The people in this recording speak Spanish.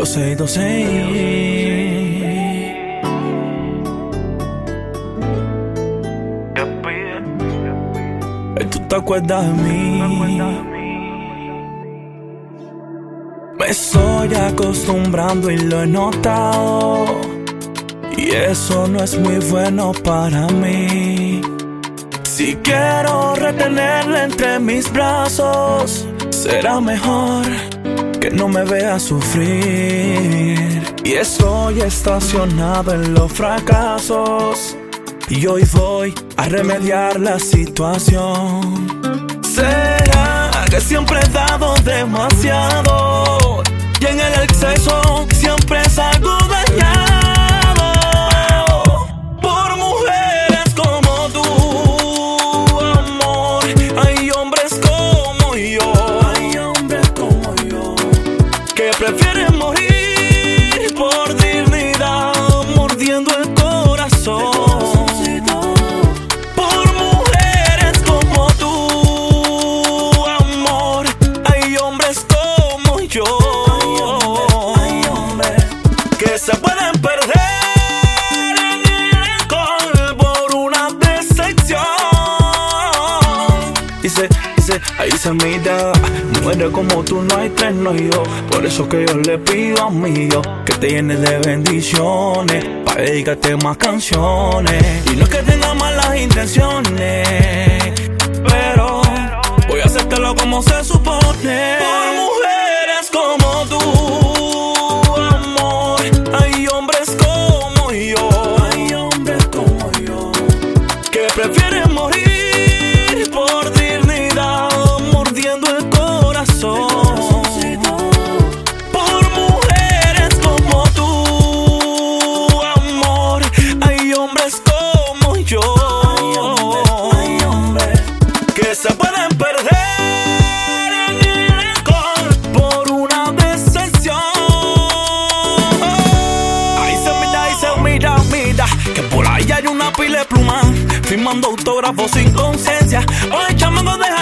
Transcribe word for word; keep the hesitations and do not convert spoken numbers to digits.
Yo sé, yo sé. ¿Tú te acuerdas de mí? Me estoy acostumbrando y lo he notado, y eso no es muy bueno para mí. Si quiero retenerla entre mis brazos, será mejor que no me vea sufrir. Y estoy estacionado en los fracasos, y hoy voy a remediar la situación. ¿Será que siempre he dado demasiado, y en el exceso siempre salgo dañado? Por mujeres como tú, amor, hay hombres como yo, hay hombres como yo, que prefieren morir por dignidad, mordiendo el corazón. Se pueden perder en el alcohol por una decepción. Dice, dice, ahí se mira, mujeres como tú no hay tres, no hay yo. Por eso que yo le pido a mí Dios que te llene de bendiciones, para dedicarte más canciones. Y no es que tenga malas intenciones, pero voy a hacértelo como se supone. Por mujeres como tú, prefieren morir por dignidad, mordiendo el corazón. Por mujeres como tú, amor, hay hombres como yo, hay hombres que se pueden perder en el alcohol por una decepción. Ahí se mira, ahí se mira, mira, que por ahí hay una pila de plumas firmando autógrafos sin conciencia. Oye, chamaco, deja